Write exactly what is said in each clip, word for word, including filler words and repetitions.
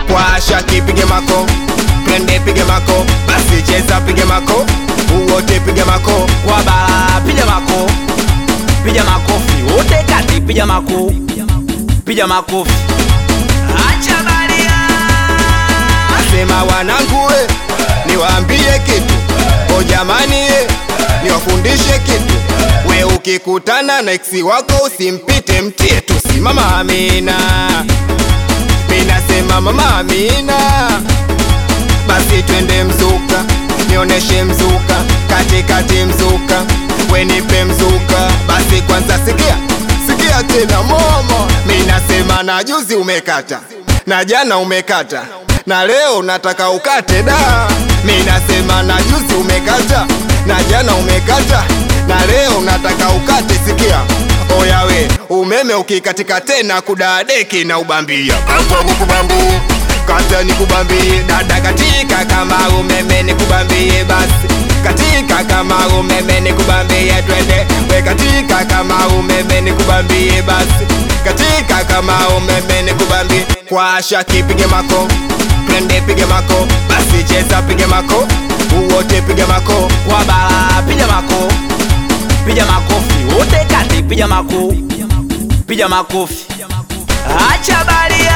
Kwa Shaki pige mako, twende pige mako, basi cheza pige mako, uwote pige mako. Kwa Bala piga mako, piga makofi wote kati, piga mako, piga makofi. Acha baria. Nasema wanangu we, niwaambie kitu. O jamani ye, niwafundishe kitu. We ukikutana na eksi wako usimpite, mtie tu si Mama Amina. Mina sema Mama Amina, basi twende mzuka, nioneshe mzuka, kati kati mzuka, we nipe mzuka. Basi kwanza sikia, sikia tena mama. Mina sema na juzi umekata, na jana umekata, na leo nataka ukate da. Mina sema na juzi umekata, na jana umekata, na leo nataka ukate. Sikia oya we, umeme ukikatika tena kudadeki na ubambia. Kata nikubambie, kata nikubambie dada, katika kama umeme nikubambie. Basi katika kama umeme nikubambie, twende we katika kama umeme nikubambie. Basi katika kama umeme nikubambie. Kwa Shaki pige mako, twende pige mako, basi cheza pige mako, uwote pige mako. Kwa Bala piga mako, piga makofi wote kati, piga mako, piga makofi. Acha baria.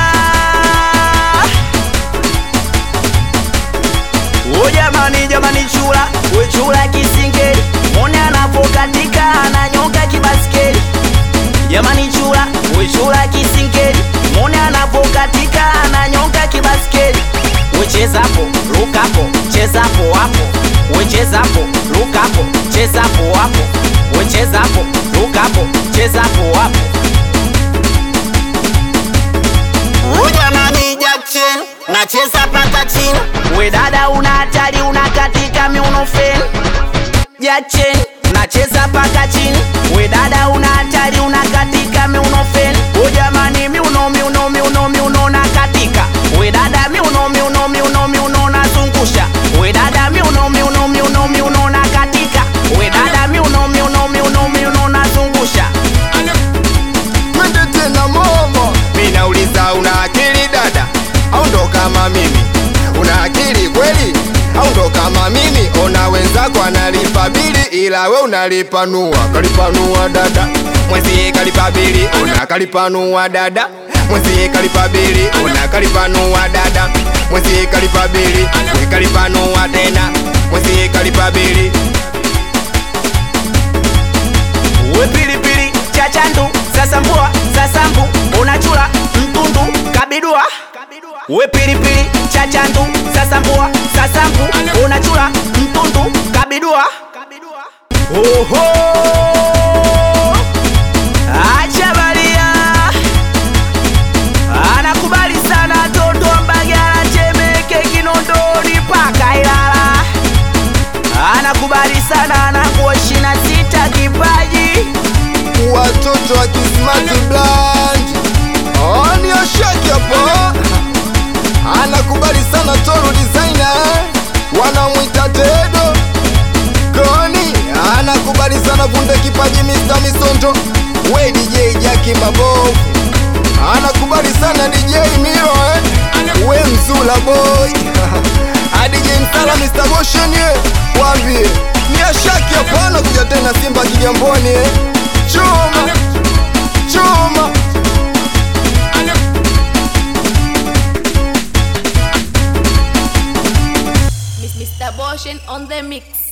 O jamani jamani chula, we chula kisingeli, mwone anapokatika ananyonga kibaskeli. Jamani chula, we chula kisingeli, mwone anapokatika ananyonga kibaskeli. We cheza hapo, ruka hapo, cheza hapo hapo. We cheza hapo, ruka hapo, cheza hapo hapo. We cheza hapo, ruka hapo, cheza hapo hapo. Ujamani Jackson, nacheza paka chini. We dada una hatari, unakatika miuno feni. Jackson, nacheza paka chini. We dada una hatari, unakatika miuno feni. O jamani miuno miuno miuno miuno nakatika. We dada miuno miuno miuno miuno nazungusha. We dada miuno miuno miuno miuno nakatika. We dada miuno miuno miuno miuno nazungusha. Twende tena mama. Mina uliza una akili dada, au ndo kama mimi? Una akili kweli, au ndo kama mimi? Ona wenzako analipa bili, ila we unalipanua. Kalipanua dada, mwezi kalipa bili, ona kalipanua dada. Mwezi kalipa bili, ona kalipanua dada. Mwezi kalipa bili, we kalipanua tena. Mwezi kalipa bili. We pilipili, chachandu, sasambua, sasambu, unachula, mtundu, kabidua. We pilipili, chachandu, sasambua, sasambu, unachula, mtundu, kabidua. Oho! Acha baria. Anakubali sana toto Mbagala, Temeke, Kinondoni paka Ilala. Anakubali sana anakuwa ishirini na sita kipaji. Watoto wa Kismati Bland, oni ya Shaki hapa. Anakubali sana Toro Designer, wanamwita Tedo Koni. Anakubali sana Vunde Kipaji, Mister Misondo. We D J Jackie Mabovu. Anakubali sana D J Miro eh. We Mzula boy. A D J Msala Mister Motion ye. Wambie ni ya Shaki hapa, anakuja tena Simba Kigamboni eh. Choma, choma. Mister Motion on the mix.